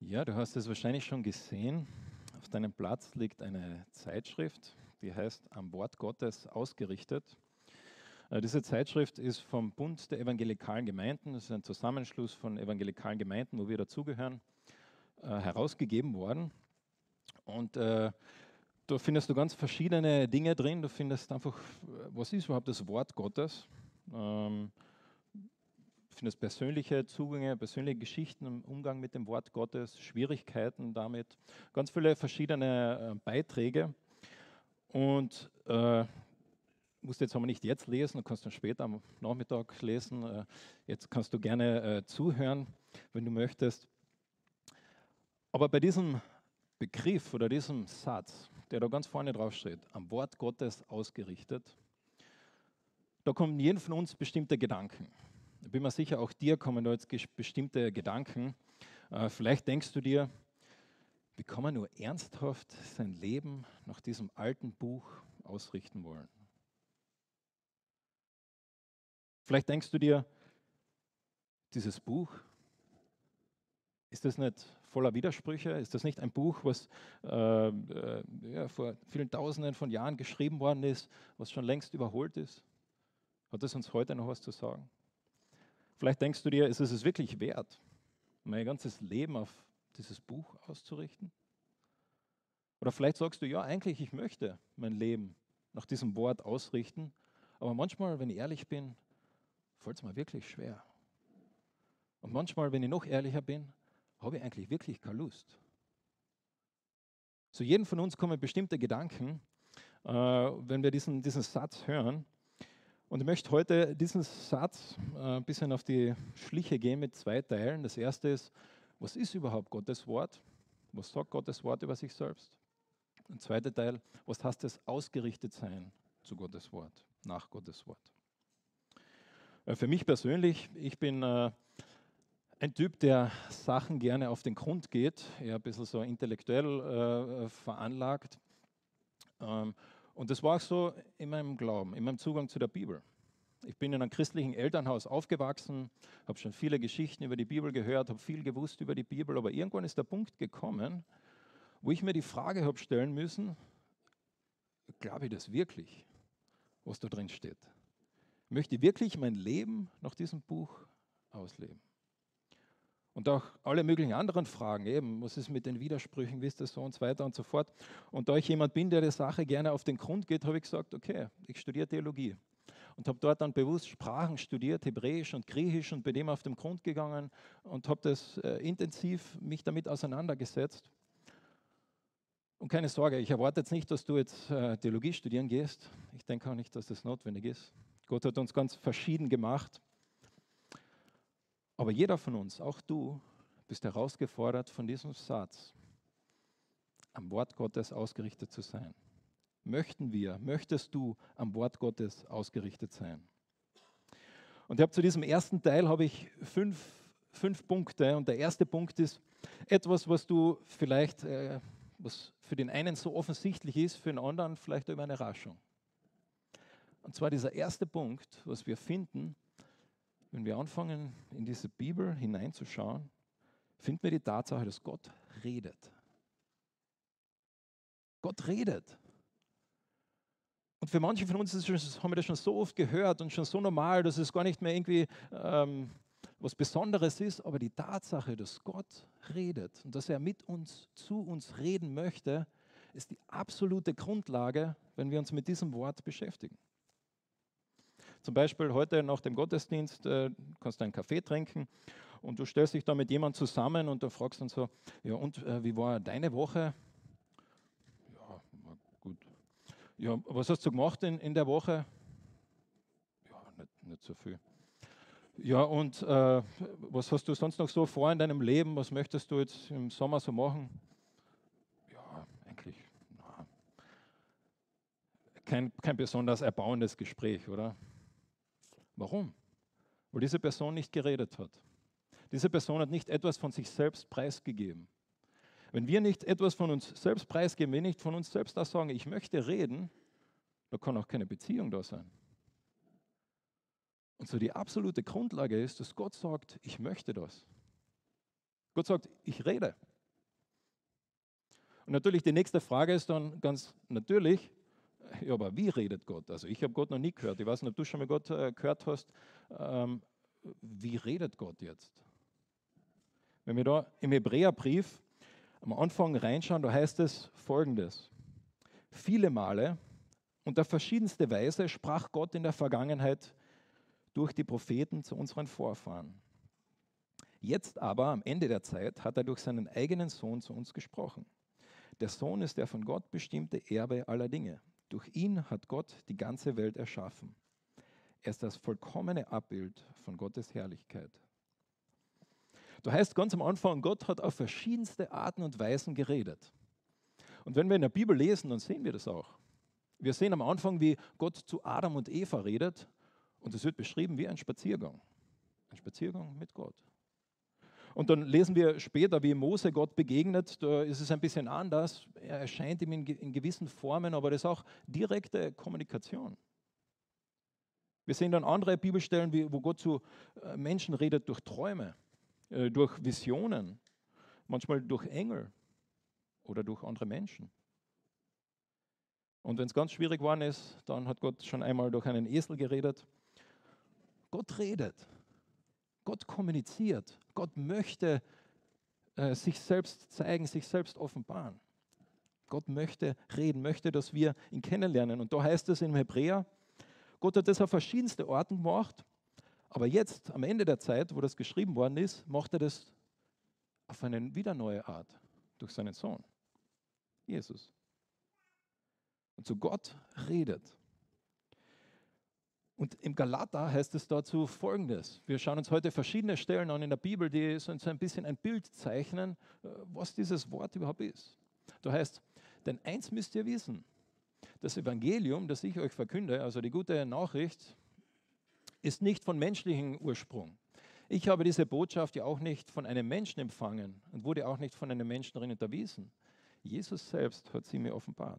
Ja, du hast es wahrscheinlich schon gesehen. Auf deinem Platz liegt eine Zeitschrift, die heißt Am Wort Gottes ausgerichtet. Diese Zeitschrift ist vom Bund der evangelikalen Gemeinden, das ist ein Zusammenschluss von evangelikalen Gemeinden, wo wir dazugehören, herausgegeben worden. Und da findest du ganz verschiedene Dinge drin. Du findest einfach, was ist überhaupt das Wort Gottes? Ähm, findest persönliche Zugänge, persönliche Geschichten im Umgang mit dem Wort Gottes, Schwierigkeiten damit, ganz viele verschiedene Beiträge. Und musst jetzt aber nicht jetzt lesen, du kannst dann später am Nachmittag lesen. Jetzt kannst du gerne zuhören, wenn du möchtest. Aber bei diesem Begriff oder diesem Satz, der da ganz vorne drauf steht, am Wort Gottes ausgerichtet, da kommen jedem von uns bestimmte Gedanken. Ich bin mir sicher, auch dir kommen da jetzt bestimmte Gedanken. Vielleicht denkst du dir, wie kann man nur ernsthaft sein Leben nach diesem alten Buch ausrichten wollen? Vielleicht denkst du dir, dieses Buch, ist das nicht voller Widersprüche? Ist das nicht ein Buch, was ja, vor vielen Tausenden von Jahren geschrieben worden ist, was schon längst überholt ist? Hat es uns heute noch was zu sagen? Vielleicht denkst du dir, ist es wirklich wert, mein ganzes Leben auf dieses Buch auszurichten? Oder vielleicht sagst du, ja, eigentlich, ich möchte mein Leben nach diesem Wort ausrichten, aber manchmal, wenn ich ehrlich bin, fällt es mir wirklich schwer. Und manchmal, wenn ich noch ehrlicher bin, habe ich eigentlich wirklich keine Lust. Zu jedem von uns kommen bestimmte Gedanken, wenn wir diesen Satz hören. Und ich möchte heute diesen Satz ein bisschen auf die Schliche gehen mit zwei Teilen. Das erste ist, was ist überhaupt Gottes Wort? Was sagt Gottes Wort über sich selbst? Und der zweite Teil, was heißt es ausgerichtet sein zu Gottes Wort, nach Gottes Wort? Für mich persönlich, ich bin ein Typ, der Sachen gerne auf den Grund geht, eher ein bisschen so intellektuell veranlagt. Und das war auch so in meinem Glauben, in meinem Zugang zu der Bibel. Ich bin in einem christlichen Elternhaus aufgewachsen, habe schon viele Geschichten über die Bibel gehört, habe viel gewusst über die Bibel, aber irgendwann ist der Punkt gekommen, wo ich mir die Frage habe stellen müssen, glaube ich das wirklich, was da drin steht? Möchte ich wirklich mein Leben nach diesem Buch ausleben? Und auch alle möglichen anderen Fragen, eben, was ist mit den Widersprüchen, wie ist das so und so weiter und so fort. Und da ich jemand bin, der der Sache gerne auf den Grund geht, habe ich gesagt, okay, ich studiere Theologie. Und habe dort dann bewusst Sprachen studiert, Hebräisch und Griechisch und bin dem auf den Grund gegangen und habe das intensiv mich damit auseinandergesetzt. Und keine Sorge, ich erwarte jetzt nicht, dass du jetzt Theologie studieren gehst. Ich denke auch nicht, dass das notwendig ist. Gott hat uns ganz verschieden gemacht. Aber jeder von uns, auch du, bist herausgefordert von diesem Satz, am Wort Gottes ausgerichtet zu sein. Möchtest du am Wort Gottes ausgerichtet sein? Und ich habe zu diesem ersten Teil habe ich fünf Punkte. Und der erste Punkt ist etwas, was du vielleicht, was für den einen so offensichtlich ist, für den anderen vielleicht über eine Überraschung. Und zwar dieser erste Punkt, was wir finden, wenn wir anfangen, in diese Bibel hineinzuschauen, finden wir die Tatsache, dass Gott redet. Gott redet. Und für manche von uns haben wir das schon so oft gehört und schon so normal, dass es gar nicht mehr irgendwie was Besonderes ist, aber die Tatsache, dass Gott redet und dass er mit uns, zu uns reden möchte, ist die absolute Grundlage, wenn wir uns mit diesem Wort beschäftigen. Zum Beispiel heute nach dem Gottesdienst kannst du einen Kaffee trinken und du stellst dich da mit jemandem zusammen und du fragst dann so, ja und wie war deine Woche? Ja, war gut. Ja, was hast du gemacht in der Woche? Ja, nicht so viel. Ja, und was hast du sonst noch so vor in deinem Leben? Was möchtest du jetzt im Sommer so machen? Ja, eigentlich na, kein besonders erbauendes Gespräch, oder? Warum? Weil diese Person nicht geredet hat. Diese Person hat nicht etwas von sich selbst preisgegeben. Wenn wir nicht etwas von uns selbst preisgeben, wenn wir nicht von uns selbst auch sagen, ich möchte reden, da kann auch keine Beziehung da sein. Und so die absolute Grundlage ist, dass Gott sagt, ich möchte das. Gott sagt, ich rede. Und natürlich die nächste Frage ist dann ganz natürlich, ja, aber wie redet Gott? Also ich habe Gott noch nie gehört. Ich weiß nicht, ob du schon mal Gott gehört hast. Ähm, Wie redet Gott jetzt? Wenn wir da im Hebräerbrief am Anfang reinschauen, da heißt es Folgendes. Viele Male und auf verschiedenste Weise sprach Gott in der Vergangenheit durch die Propheten zu unseren Vorfahren. Jetzt aber, am Ende der Zeit, hat er durch seinen eigenen Sohn zu uns gesprochen. Der Sohn ist der von Gott bestimmte Erbe aller Dinge. Durch ihn hat Gott die ganze Welt erschaffen. Er ist das vollkommene Abbild von Gottes Herrlichkeit. Da heißt ganz am Anfang, Gott hat auf verschiedenste Arten und Weisen geredet. Und wenn wir in der Bibel lesen, dann sehen wir das auch. Wir sehen am Anfang, wie Gott zu Adam und Eva redet, und es wird beschrieben wie ein Spaziergang. Ein Spaziergang mit Gott. Und dann lesen wir später, wie Mose Gott begegnet, da ist es ein bisschen anders. Er erscheint ihm in gewissen Formen, aber das ist auch direkte Kommunikation. Wir sehen dann andere Bibelstellen, wo Gott zu Menschen redet durch Träume, durch Visionen, manchmal durch Engel oder durch andere Menschen. Und wenn es ganz schwierig geworden ist, dann hat Gott schon einmal durch einen Esel geredet. Gott redet, Gott kommuniziert, Gott möchte sich selbst zeigen, sich selbst offenbaren. Gott möchte reden, möchte, dass wir ihn kennenlernen. Und da heißt es im Hebräer, Gott hat das auf verschiedenste Orten gemacht, aber jetzt, am Ende der Zeit, wo das geschrieben worden ist, macht er das auf eine wieder neue Art, durch seinen Sohn, Jesus. Und so Gott redet. Und im Galater heißt es dazu Folgendes. Wir schauen uns heute verschiedene Stellen an in der Bibel, die so ein bisschen ein Bild zeichnen, was dieses Wort überhaupt ist. Da heißt, denn eins müsst ihr wissen, das Evangelium, das ich euch verkünde, also die gute Nachricht, ist nicht von menschlichem Ursprung. Ich habe diese Botschaft ja auch nicht von einem Menschen empfangen und wurde auch nicht von einem Menschen darin unterwiesen. Jesus selbst hat sie mir offenbart.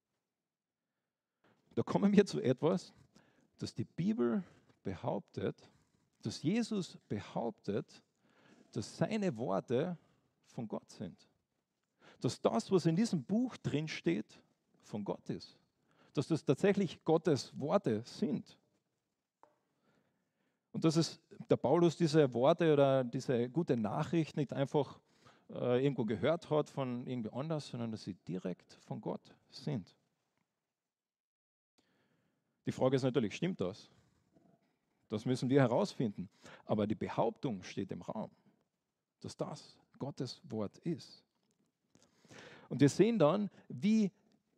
Da kommen wir zu etwas, dass die Bibel behauptet, dass Jesus behauptet, dass seine Worte von Gott sind. Dass das, was in diesem Buch drin steht, von Gott ist. Dass das tatsächlich Gottes Worte sind. Und dass es der Paulus diese Worte oder diese gute Nachricht nicht einfach irgendwo gehört hat von irgendwie anders, sondern dass sie direkt von Gott sind. Die Frage ist natürlich, stimmt das? Das müssen wir herausfinden. Aber die Behauptung steht im Raum, dass das Gottes Wort ist. Und wir sehen dann, wie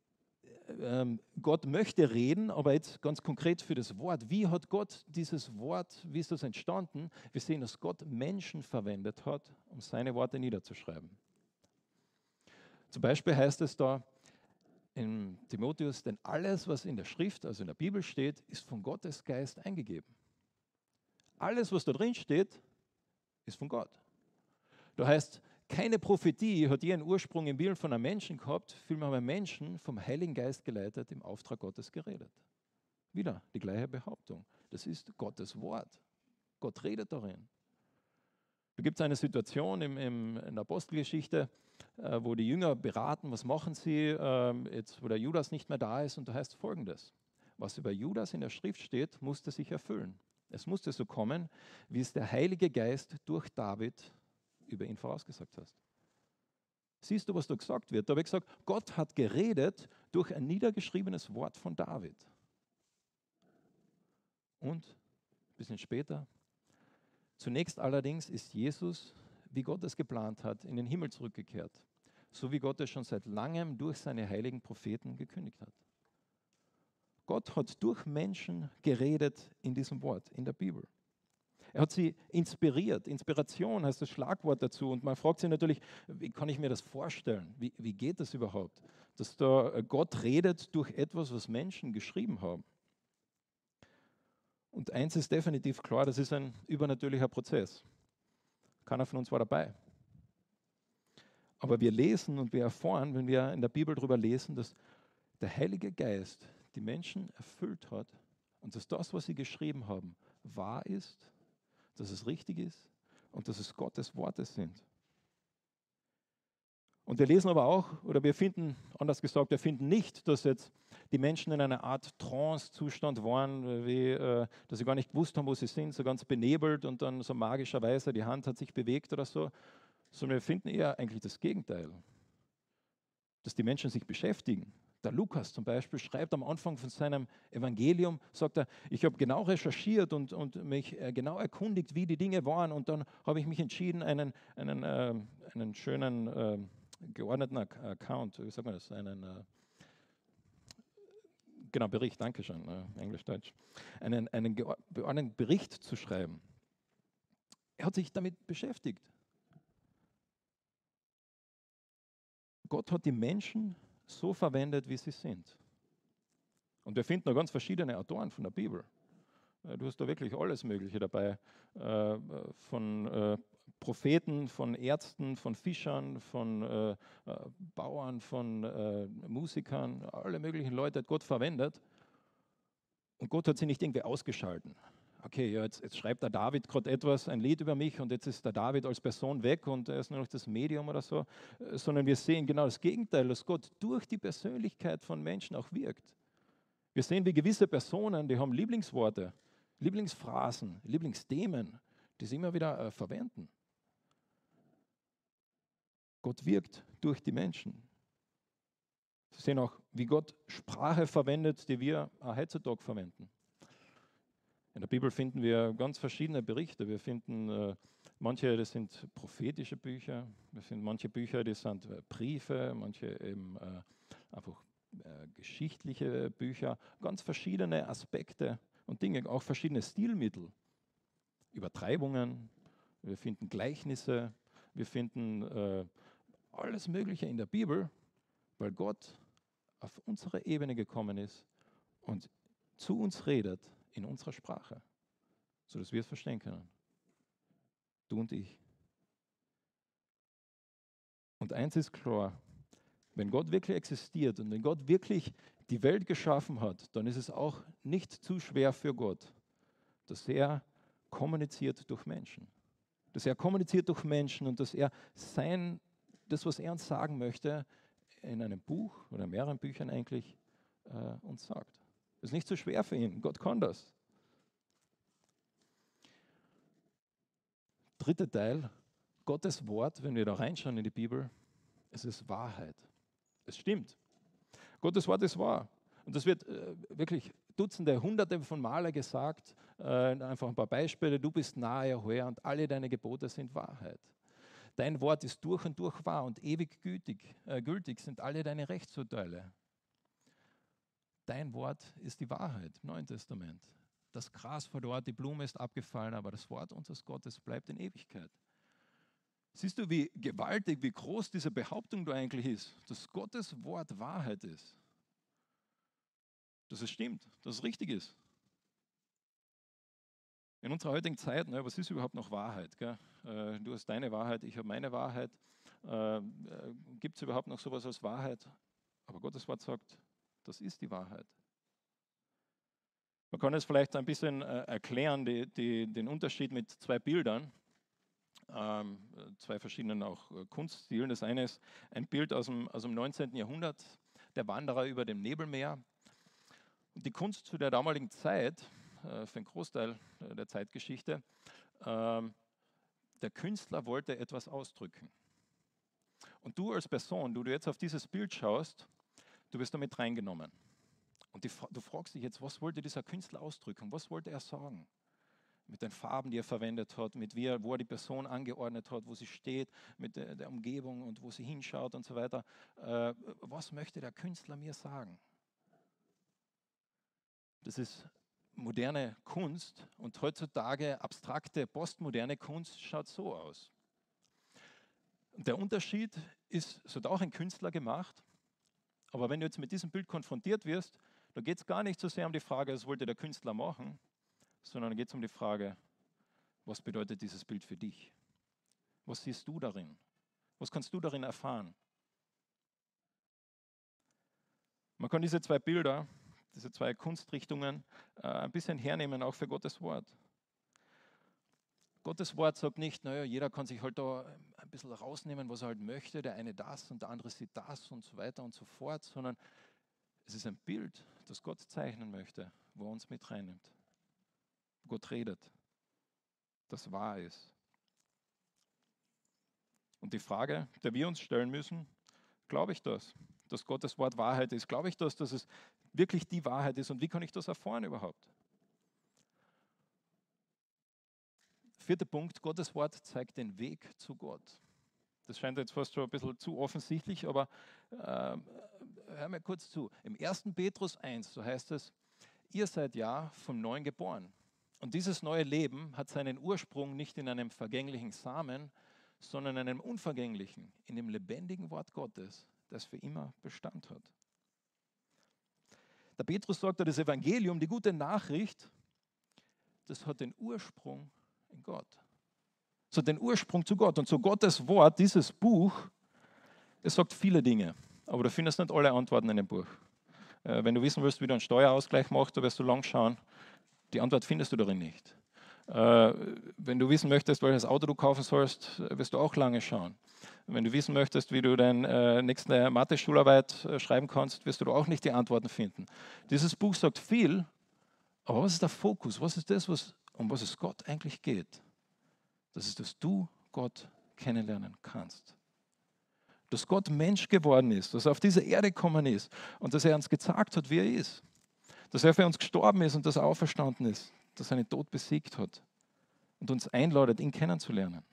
Gott möchte reden, aber jetzt ganz konkret für das Wort. Wie hat Gott dieses Wort, wie ist das entstanden? Wir sehen, dass Gott Menschen verwendet hat, um seine Worte niederzuschreiben. Zum Beispiel heißt es da in Timotheus, denn alles, was in der Schrift, also in der Bibel steht, ist von Gottes Geist eingegeben. Alles, was da drin steht, ist von Gott. Da heißt, keine Prophetie hat je einen Ursprung im Willen von einem Menschen gehabt, vielmehr haben Menschen vom Heiligen Geist geleitet, im Auftrag Gottes geredet. Wieder die gleiche Behauptung. Das ist Gottes Wort. Gott redet darin. Da gibt es eine Situation in der Apostelgeschichte, wo die Jünger beraten, was machen sie, jetzt wo der Judas nicht mehr da ist, und da heißt Folgendes. Was über Judas in der Schrift steht, musste sich erfüllen. Es musste so kommen, wie es der Heilige Geist durch David über ihn vorausgesagt hast. Siehst du, was da gesagt wird? Da habe ich gesagt, Gott hat geredet durch ein niedergeschriebenes Wort von David. Und ein bisschen später, zunächst allerdings ist Jesus, wie Gott es geplant hat, in den Himmel zurückgekehrt, so wie Gott es schon seit langem durch seine heiligen Propheten gekündigt hat. Gott hat durch Menschen geredet in diesem Wort, in der Bibel. Er hat sie inspiriert. Inspiration heißt das Schlagwort dazu. Und man fragt sich natürlich, wie kann ich mir das vorstellen? Wie geht das überhaupt? Dass da Gott redet durch etwas, was Menschen geschrieben haben. Und eins ist definitiv klar, das ist ein übernatürlicher Prozess. Keiner von uns war dabei. Aber wir lesen und wir erfahren, wenn wir in der Bibel darüber lesen, dass der Heilige Geist die Menschen erfüllt hat und dass das, was sie geschrieben haben, wahr ist, dass es richtig ist und dass es Gottes Worte sind. Und wir lesen aber auch, oder wir finden, anders gesagt, wir finden nicht, dass jetzt die Menschen in einer Art Trance-Zustand waren, dass sie gar nicht gewusst haben, wo sie sind, so ganz benebelt und dann so magischerweise die Hand hat sich bewegt oder so, sondern wir finden eher eigentlich das Gegenteil, dass die Menschen sich beschäftigen. Der Lukas zum Beispiel schreibt am Anfang von seinem Evangelium, sagt er, ich habe genau recherchiert und mich genau erkundigt, wie die Dinge waren, und dann habe ich mich entschieden, einen schönen geordneten Account, wie sagt man das, genau, Bericht, danke schön, Englisch-Deutsch, einen geordneten Bericht zu schreiben. Er hat sich damit beschäftigt. Gott hat die Menschen so verwendet, wie sie sind. Und wir finden noch ganz verschiedene Autoren von der Bibel. Du hast da wirklich alles Mögliche dabei, von Propheten, von Ärzten, von Fischern, von Bauern, von Musikern, alle möglichen Leute hat Gott verwendet. Und Gott hat sie nicht irgendwie ausgeschalten. Okay, ja, jetzt schreibt der David gerade etwas, ein Lied über mich, und jetzt ist der David als Person weg und er ist nur noch das Medium oder so, sondern wir sehen genau das Gegenteil, dass Gott durch die Persönlichkeit von Menschen auch wirkt. Wir sehen, wie gewisse Personen, die haben Lieblingsworte, Lieblingsphrasen, Lieblingsthemen, die sie immer wieder verwenden. Gott wirkt durch die Menschen. Sie sehen auch, wie Gott Sprache verwendet, die wir heutzutage verwenden. In der Bibel finden wir ganz verschiedene Berichte. Wir finden manche, das sind prophetische Bücher. Wir finden manche Bücher, die sind Briefe, manche eben einfach geschichtliche Bücher. Ganz verschiedene Aspekte und Dinge, auch verschiedene Stilmittel. Übertreibungen, wir finden Gleichnisse, wir finden alles Mögliche in der Bibel, weil Gott auf unsere Ebene gekommen ist und zu uns redet in unserer Sprache, sodass wir es verstehen können. Du und ich. Und eins ist klar, wenn Gott wirklich existiert und wenn Gott wirklich die Welt geschaffen hat, dann ist es auch nicht zu schwer für Gott, dass er kommuniziert durch Menschen. Dass er kommuniziert durch Menschen und dass er das, was er uns sagen möchte, in einem Buch oder mehreren Büchern eigentlich uns sagt. Das ist nicht so schwer für ihn. Gott kann das. Dritter Teil, Gottes Wort, wenn wir da reinschauen in die Bibel, es ist Wahrheit. Es stimmt. Gottes Wort ist wahr. Und das wird wirklich Dutzende, Hunderte von Male gesagt. Einfach ein paar Beispiele. Du bist nahe, Herr, und alle deine Gebote sind Wahrheit. Dein Wort ist durch und durch wahr und ewig gültig sind alle deine Rechtsurteile. Dein Wort ist die Wahrheit im Neuen Testament. Das Gras verdorrt, die Blume ist abgefallen, aber das Wort unseres Gottes bleibt in Ewigkeit. Siehst du, wie gewaltig, wie groß diese Behauptung da eigentlich ist, dass Gottes Wort Wahrheit ist? Dass es stimmt, dass es richtig ist. In unserer heutigen Zeit, was ist überhaupt noch Wahrheit? Gell? Du hast deine Wahrheit, ich habe meine Wahrheit. Gibt es überhaupt noch sowas als Wahrheit? Aber Gottes Wort sagt, das ist die Wahrheit. Man kann es vielleicht ein bisschen erklären, den Unterschied mit zwei Bildern, zwei verschiedenen auch Kunststilen. Das eine ist ein Bild aus dem 19. Jahrhundert, der Wanderer über dem Nebelmeer. Und die Kunst zu der damaligen Zeit, für einen Großteil der Zeitgeschichte, der Künstler wollte etwas ausdrücken. Und du als Person, du jetzt auf dieses Bild schaust, du wirst damit reingenommen. Und du fragst dich jetzt, was wollte dieser Künstler ausdrücken? Was wollte er sagen? Mit den Farben, die er verwendet hat, wo er die Person angeordnet hat, wo sie steht, mit der Umgebung und wo sie hinschaut und so weiter. Was möchte der Künstler mir sagen? Das ist moderne Kunst und heutzutage abstrakte, postmoderne Kunst schaut so aus. Und der Unterschied ist, es hat auch ein Künstler gemacht, aber wenn du jetzt mit diesem Bild konfrontiert wirst, da geht es gar nicht so sehr um die Frage, was wollte der Künstler machen, sondern da geht es um die Frage, was bedeutet dieses Bild für dich? Was siehst du darin? Was kannst du darin erfahren? Man kann diese zwei Bilder, diese zwei Kunstrichtungen ein bisschen hernehmen, auch für Gottes Wort. Gottes Wort sagt nicht, naja, jeder kann sich halt da ein bisschen rausnehmen, was er halt möchte, der eine das und der andere sieht das und so weiter und so fort, sondern es ist ein Bild, das Gott zeichnen möchte, wo er uns mit reinnimmt. Gott redet, das wahr ist. Und die Frage, die wir uns stellen müssen, glaube ich das, dass Gottes Wort Wahrheit ist? Glaube ich das, dass es wirklich die Wahrheit ist? Und wie kann ich das erfahren überhaupt? Vierter Punkt, Gottes Wort zeigt den Weg zu Gott. Das scheint jetzt fast schon ein bisschen zu offensichtlich, aber hör mir kurz zu. Im 1. Petrus 1, so heißt es, ihr seid ja vom Neuen geboren. Und dieses neue Leben hat seinen Ursprung nicht in einem vergänglichen Samen, sondern in einem unvergänglichen, in dem lebendigen Wort Gottes, das für immer Bestand hat. Der Petrus sagt, das Evangelium, die gute Nachricht, das hat den Ursprung in Gott. Es hat den Ursprung zu Gott. Und so Gottes Wort, dieses Buch, es sagt viele Dinge. Aber du findest nicht alle Antworten in dem Buch. Wenn du wissen willst, wie du einen Steuerausgleich machst, da wirst du lang schauen. Die Antwort findest du darin nicht. Wenn du wissen möchtest, welches Auto du kaufen sollst, wirst du auch lange schauen. Wenn du wissen möchtest, wie du deine nächste Mathe-Schularbeit schreiben kannst, wirst du auch nicht die Antworten finden. Dieses Buch sagt viel, aber was ist der Fokus? Was ist das, um was es Gott eigentlich geht? Das ist, dass du Gott kennenlernen kannst. Dass Gott Mensch geworden ist, dass er auf diese Erde gekommen ist und dass er uns gezeigt hat, wie er ist. Dass er für uns gestorben ist und dass er auferstanden ist, dass er den Tod besiegt hat und uns einladet, ihn kennenzulernen.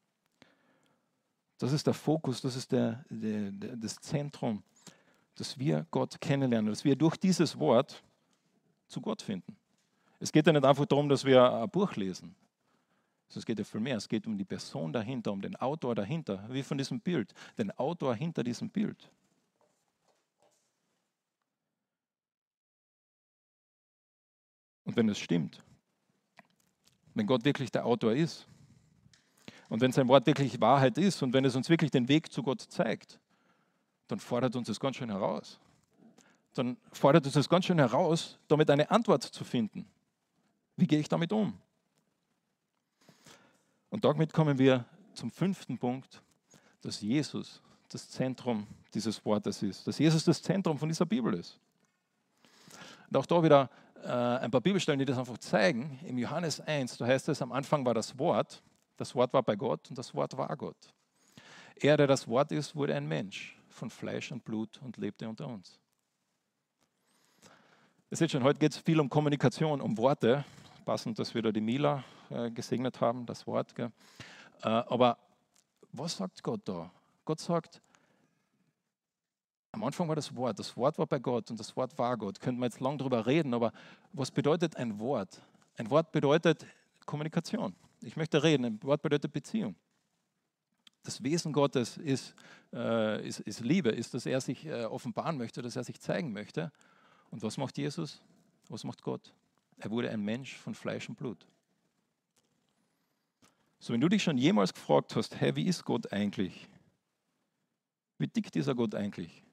Das ist der Fokus, das ist das Zentrum, dass wir Gott kennenlernen, dass wir durch dieses Wort zu Gott finden. Es geht ja nicht einfach darum, dass wir ein Buch lesen. Es geht ja viel mehr. Es geht um die Person dahinter, um den Autor dahinter, wie von diesem Bild, den Autor hinter diesem Bild. Und wenn es stimmt, wenn Gott wirklich der Autor ist und wenn sein Wort wirklich Wahrheit ist und wenn es uns wirklich den Weg zu Gott zeigt, dann fordert uns das ganz schön heraus. Dann fordert uns das ganz schön heraus, damit eine Antwort zu finden. Wie gehe ich damit um? Und damit kommen wir zum 5. Punkt, dass Jesus das Zentrum dieses Wortes ist, dass Jesus das Zentrum von dieser Bibel ist. Und auch da wieder ein paar Bibelstellen, die das einfach zeigen. Im Johannes 1, da heißt es, am Anfang war das Wort war bei Gott und das Wort war Gott. Er, der das Wort ist, wurde ein Mensch von Fleisch und Blut und lebte unter uns. Ihr seht schon, heute geht es viel um Kommunikation, um Worte. Passend, dass wir da die Mila gesegnet haben, das Wort. Gell? Aber was sagt Gott da? Gott sagt, am Anfang war das Wort war bei Gott und das Wort war Gott. Könnten wir jetzt lang drüber reden, aber was bedeutet ein Wort? Ein Wort bedeutet Kommunikation. Ich möchte reden, ein Wort bedeutet Beziehung. Das Wesen Gottes ist Liebe, ist, dass er sich offenbaren möchte, dass er sich zeigen möchte. Und was macht Jesus? Was macht Gott? Er wurde ein Mensch von Fleisch und Blut. So, wenn du dich schon jemals gefragt hast, hey, wie ist Gott eigentlich? Wie dick dieser Gott eigentlich?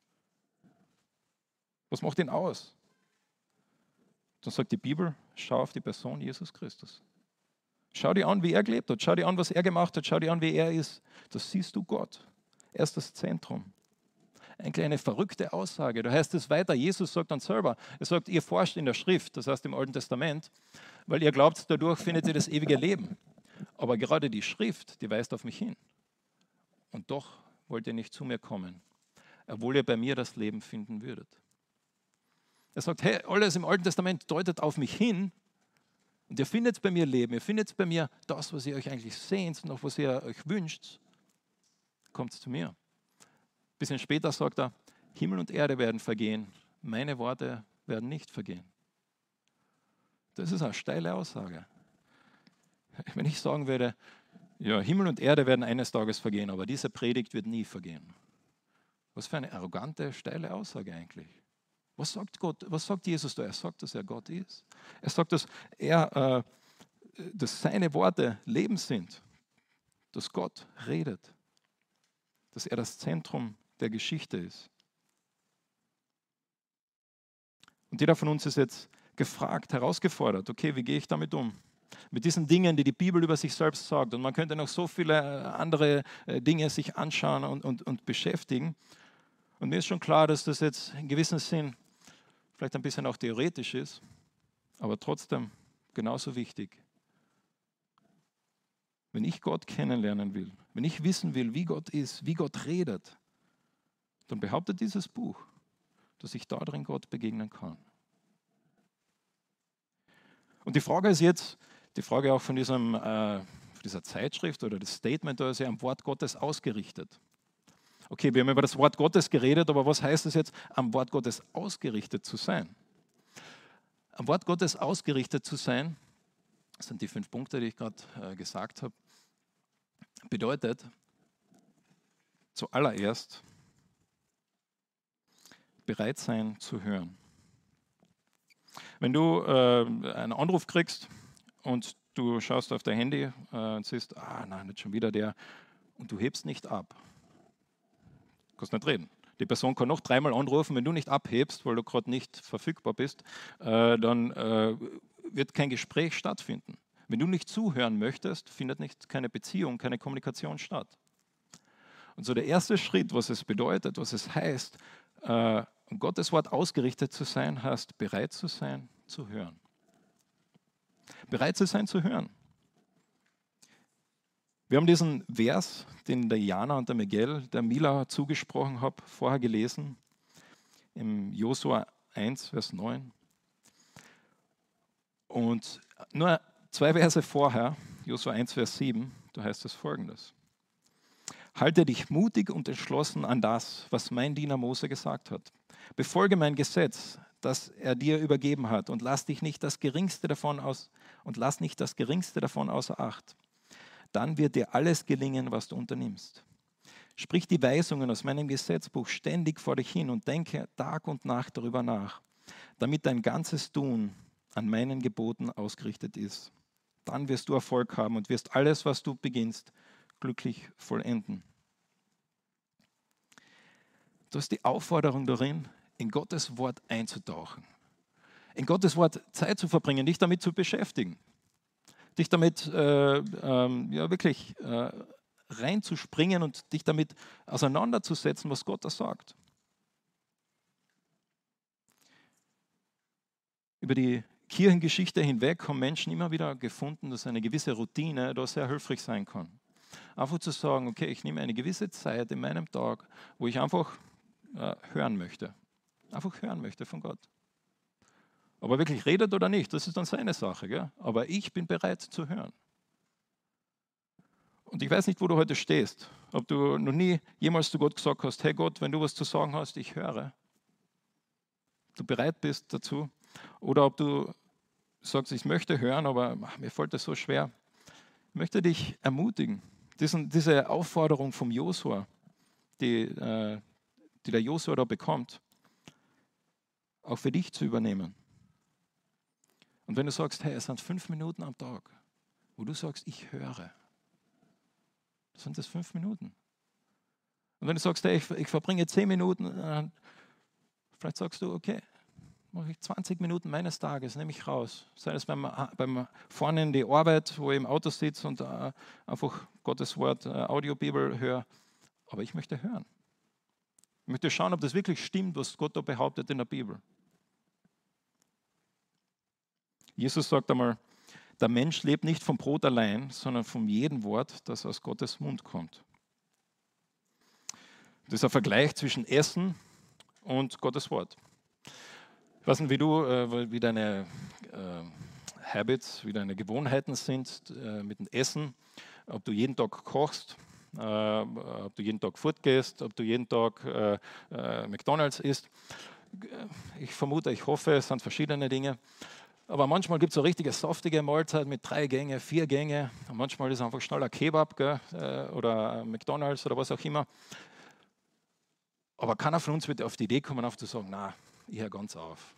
Was macht ihn aus? Dann sagt die Bibel, schau auf die Person Jesus Christus. Schau dir an, wie er gelebt hat. Schau dir an, was er gemacht hat. Schau dir an, wie er ist. Das siehst du Gott. Er ist das Zentrum. Eigentlich eine verrückte Aussage. Da heißt es weiter, Jesus sagt dann selber, er sagt, ihr forscht in der Schrift, das heißt im Alten Testament, weil ihr glaubt, dadurch findet ihr das ewige Leben. Aber gerade die Schrift, die weist auf mich hin. Und doch wollt ihr nicht zu mir kommen, obwohl ihr bei mir das Leben finden würdet. Er sagt, hey, alles im Alten Testament deutet auf mich hin und ihr findet bei mir Leben, ihr findet bei mir das, was ihr euch eigentlich sehnt, noch was ihr euch wünscht, kommt zu mir. Ein bisschen später sagt er, Himmel und Erde werden vergehen, meine Worte werden nicht vergehen. Das ist eine steile Aussage. Wenn ich sagen würde, ja, Himmel und Erde werden eines Tages vergehen, aber diese Predigt wird nie vergehen. Was für eine arrogante, steile Aussage eigentlich. Was sagt Gott? Was sagt Jesus da? Er sagt, dass er Gott ist. Er sagt, dass dass seine Worte Leben sind, dass Gott redet, dass er das Zentrum der Geschichte ist. Und jeder von uns ist jetzt gefragt, herausgefordert, okay, wie gehe ich damit um? Mit diesen Dingen, die die Bibel über sich selbst sagt. Und man könnte noch so viele andere Dinge sich anschauen und beschäftigen. Und mir ist schon klar, dass das jetzt in gewissem Sinn vielleicht ein bisschen auch theoretisch ist, aber trotzdem genauso wichtig. Wenn ich Gott kennenlernen will, wenn ich wissen will, wie Gott ist, wie Gott redet, dann behauptet dieses Buch, dass ich darin Gott begegnen kann. Und die Frage ist jetzt, die Frage auch von dieser Zeitschrift oder das Statement, da ist ja am Wort Gottes ausgerichtet. Okay, wir haben über das Wort Gottes geredet, aber was heißt es jetzt, am Wort Gottes ausgerichtet zu sein? Am Wort Gottes ausgerichtet zu sein, das sind die 5 Punkte, die ich gerade gesagt habe, bedeutet zuallererst bereit sein zu hören. Wenn du einen Anruf kriegst und du schaust auf dein Handy und siehst, nein, nicht schon wieder der, und du hebst nicht ab, du kannst nicht reden. Die Person kann noch 3-mal anrufen, wenn du nicht abhebst, weil du gerade nicht verfügbar bist, dann wird kein Gespräch stattfinden. Wenn du nicht zuhören möchtest, findet keine Beziehung, keine Kommunikation statt. Und so der erste Schritt, was es bedeutet, was es heißt, um Gottes Wort ausgerichtet zu sein, heißt bereit zu sein, zu hören. Bereit zu sein, zu hören. Wir haben diesen Vers, den der Jana und der Miguel, der Mila zugesprochen hat, vorher gelesen, im Josua 1, Vers 9. Und nur 2 Verse vorher, Josua 1, Vers 7, da heißt es Folgendes. Halte dich mutig und entschlossen an das, was mein Diener Mose gesagt hat. Befolge mein Gesetz, das er dir übergeben hat, und lass nicht das Geringste davon außer Acht. Dann wird dir alles gelingen, was du unternimmst. Sprich die Weisungen aus meinem Gesetzbuch ständig vor dich hin und denke Tag und Nacht darüber nach, damit dein ganzes Tun an meinen Geboten ausgerichtet ist. Dann wirst du Erfolg haben und wirst alles, was du beginnst, glücklich vollenden. Du hast die Aufforderung darin, in Gottes Wort einzutauchen. In Gottes Wort Zeit zu verbringen, dich damit zu beschäftigen. Dich damit wirklich reinzuspringen und dich damit auseinanderzusetzen, was Gott da sagt. Über die Kirchengeschichte hinweg haben Menschen immer wieder gefunden, dass eine gewisse Routine da sehr hilfreich sein kann. Einfach zu sagen, okay, ich nehme eine gewisse Zeit in meinem Tag, wo ich einfach hören möchte. Einfach hören möchte von Gott. Ob er wirklich redet oder nicht, das ist dann seine Sache. Gell? Aber ich bin bereit zu hören. Und ich weiß nicht, wo du heute stehst. Ob du noch nie jemals zu Gott gesagt hast, hey Gott, wenn du was zu sagen hast, ich höre. Du bereit bist dazu. Oder ob du sagst, ich möchte hören, aber mir fällt das so schwer. Ich möchte dich ermutigen, diese Aufforderung vom Josua, die der Josua da bekommt, auch für dich zu übernehmen. Und wenn du sagst, hey, es sind 5 Minuten am Tag, wo du sagst, ich höre, sind das 5 Minuten. Und wenn du sagst, hey, ich verbringe 10 Minuten, vielleicht sagst du, okay, mache ich 20 Minuten meines Tages, nehme ich raus. Sei es beim Fahren in die Arbeit, wo ich im Auto sitze und einfach Gottes Wort, Audiobibel höre. Aber ich möchte hören. Ich möchte schauen, ob das wirklich stimmt, was Gott da behauptet in der Bibel. Jesus sagt einmal, der Mensch lebt nicht vom Brot allein, sondern von jedem Wort, das aus Gottes Mund kommt. Das ist ein Vergleich zwischen Essen und Gottes Wort. Ich weiß nicht, wie deine Habits, wie deine Gewohnheiten sind mit dem Essen, ob du jeden Tag kochst, ob du jeden Tag fortgehst, ob du jeden Tag McDonald's isst. Ich vermute, ich hoffe, es sind verschiedene Dinge. Aber manchmal gibt es so richtige saftige Mahlzeit mit 3 Gänge, 4 Gänge. Und manchmal ist es einfach schneller Kebab, gell? Oder McDonald's oder was auch immer. Aber keiner von uns wird auf die Idee kommen, auf zu sagen, na, ich höre ganz auf.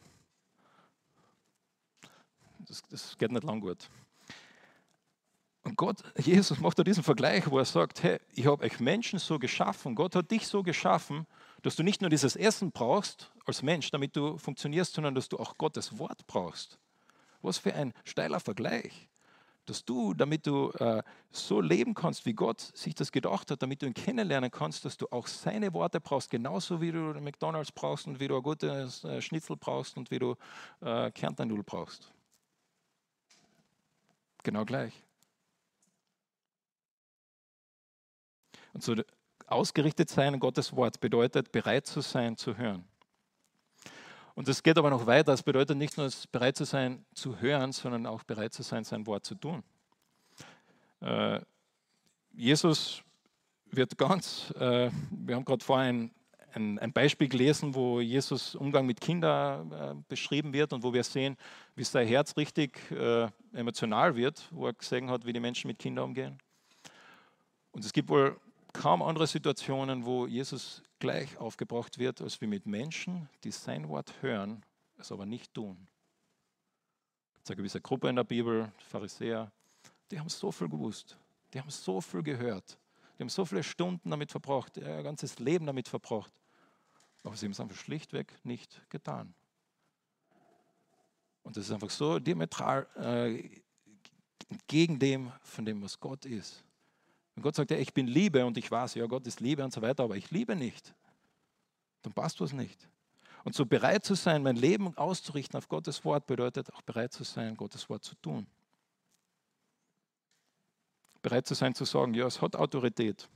Das geht nicht lang gut. Und Jesus macht da diesen Vergleich, wo er sagt, hey, ich habe euch Menschen so geschaffen, Gott hat dich so geschaffen, dass du nicht nur dieses Essen brauchst als Mensch, damit du funktionierst, sondern dass du auch Gottes Wort brauchst. Was für ein steiler Vergleich. Dass du, damit du so leben kannst, wie Gott sich das gedacht hat, damit du ihn kennenlernen kannst, dass du auch seine Worte brauchst, genauso wie du McDonald's brauchst und wie du ein gutes Schnitzel brauchst und wie du Kärntnernudeln brauchst. Genau gleich. Und so ausgerichtet sein an Gottes Wort bedeutet, bereit zu sein, zu hören. Und es geht aber noch weiter. Es bedeutet nicht nur, bereit zu sein, zu hören, sondern auch bereit zu sein, sein Wort zu tun. Jesus wird wir haben gerade vorhin ein Beispiel gelesen, wo Jesus Umgang mit Kindern beschrieben wird und wo wir sehen, wie sein Herz richtig emotional wird, wo er gesehen hat, wie die Menschen mit Kindern umgehen. Und es gibt wohl kaum andere Situationen, wo Jesus gleich aufgebracht wird, als wie mit Menschen, die sein Wort hören, es aber nicht tun. Es gibt eine gewisse Gruppe in der Bibel, die Pharisäer, die haben so viel gewusst, die haben so viel gehört, die haben so viele Stunden damit verbracht, ihr ganzes Leben damit verbracht, aber sie haben es einfach schlichtweg nicht getan. Und das ist einfach so diametral entgegen dem, von dem, was Gott ist. Wenn Gott sagt, ja, ich bin Liebe und ich weiß, ja, Gott ist Liebe und so weiter, aber ich liebe nicht, dann passt was nicht. Und so bereit zu sein, mein Leben auszurichten auf Gottes Wort, bedeutet auch bereit zu sein, Gottes Wort zu tun. Bereit zu sein, zu sagen, ja, es hat Autorität.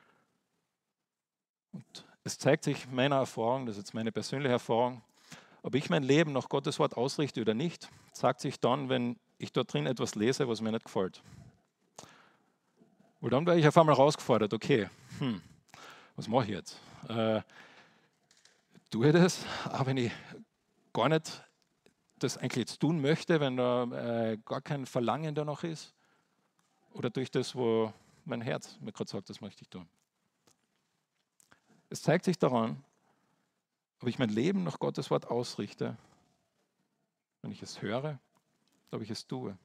Und es zeigt sich meiner Erfahrung, das ist jetzt meine persönliche Erfahrung, ob ich mein Leben nach Gottes Wort ausrichte oder nicht, zeigt sich dann, wenn ich dort drin etwas lese, was mir nicht gefällt. Und dann werde ich auf einmal herausgefordert, okay, was mache ich jetzt? Tue ich das, aber wenn ich gar nicht das eigentlich jetzt tun möchte, wenn da gar kein Verlangen danach ist? Oder durch das, wo mein Herz mir gerade sagt, das möchte ich tun? Es zeigt sich daran, ob ich mein Leben nach Gottes Wort ausrichte, wenn ich es höre, ob ich es tue.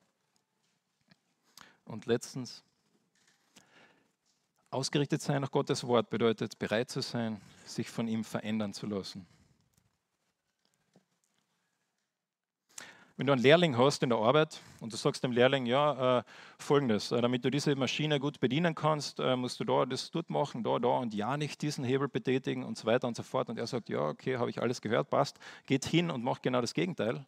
Und letztens, ausgerichtet sein nach Gottes Wort bedeutet, bereit zu sein, sich von ihm verändern zu lassen. Wenn du einen Lehrling hast in der Arbeit und du sagst dem Lehrling, ja, folgendes, damit du diese Maschine gut bedienen kannst, musst du da das dort machen, da und ja nicht diesen Hebel betätigen und so weiter und so fort. Und er sagt, ja, okay, habe ich alles gehört, passt, geht hin und macht genau das Gegenteil.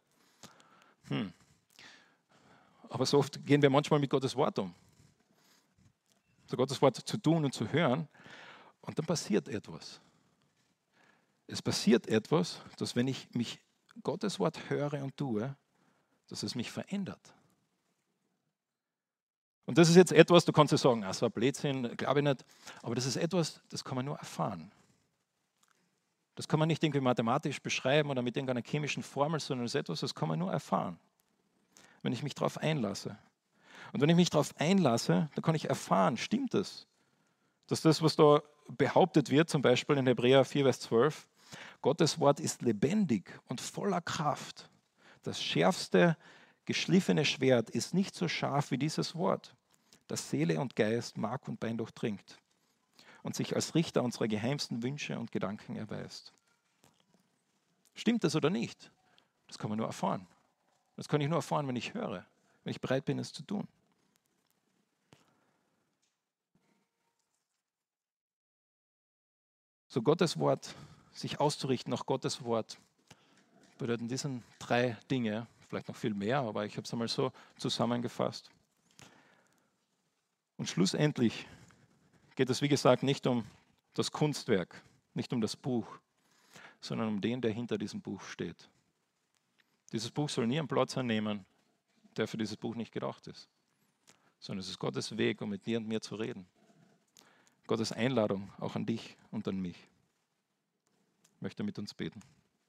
Aber so oft gehen wir manchmal mit Gottes Wort um. So Gottes Wort zu tun und zu hören und dann passiert etwas. Es passiert etwas, dass wenn ich mich Gottes Wort höre und tue, dass es mich verändert. Und das ist jetzt etwas, du kannst ja sagen, das war Blödsinn, glaube ich nicht, aber das ist etwas, das kann man nur erfahren. Das kann man nicht irgendwie mathematisch beschreiben oder mit irgendeiner chemischen Formel, sondern es ist etwas, das kann man nur erfahren, wenn ich mich darauf einlasse. Und wenn ich mich darauf einlasse, dann kann ich erfahren, stimmt es? Dass das, was da behauptet wird, zum Beispiel in Hebräer 4, Vers 12, Gottes Wort ist lebendig und voller Kraft. Das schärfste, geschliffene Schwert ist nicht so scharf wie dieses Wort, das Seele und Geist, Mark und Bein durchdringt und sich als Richter unserer geheimsten Wünsche und Gedanken erweist. Stimmt das oder nicht? Das kann man nur erfahren. Das kann ich nur erfahren, wenn ich höre, wenn ich bereit bin, es zu tun. So Gottes Wort, sich auszurichten nach Gottes Wort, bedeuten diese 3 Dinge, vielleicht noch viel mehr, aber ich habe es einmal so zusammengefasst. Und schlussendlich geht es, wie gesagt, nicht um das Kunstwerk, nicht um das Buch, sondern um den, der hinter diesem Buch steht. Dieses Buch soll nie einen Platz einnehmen, der für dieses Buch nicht gedacht ist, sondern es ist Gottes Weg, um mit dir und mir zu reden. Gottes Einladung auch an dich und an mich. Ich möchte mit uns beten.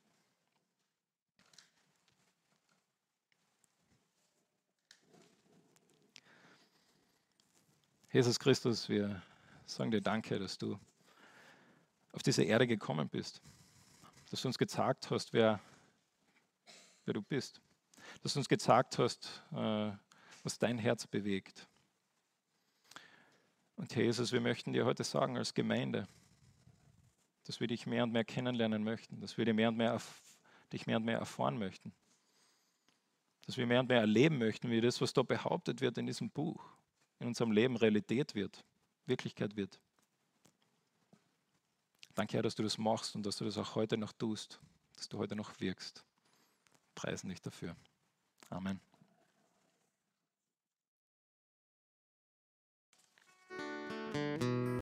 Jesus Christus, wir sagen dir Danke, dass du auf diese Erde gekommen bist, dass du uns gezeigt hast, wer du bist, dass du uns gezeigt hast, was dein Herz bewegt. Und Herr Jesus, wir möchten dir heute sagen als Gemeinde, dass wir dich mehr und mehr kennenlernen möchten, dass wir dich mehr und mehr erfahren möchten. Dass wir mehr und mehr erleben möchten, wie das, was da behauptet wird in diesem Buch, in unserem Leben Realität wird, Wirklichkeit wird. Danke, Herr, dass du das machst und dass du das auch heute noch tust, dass du heute noch wirkst. Preisen dich dafür. Amen.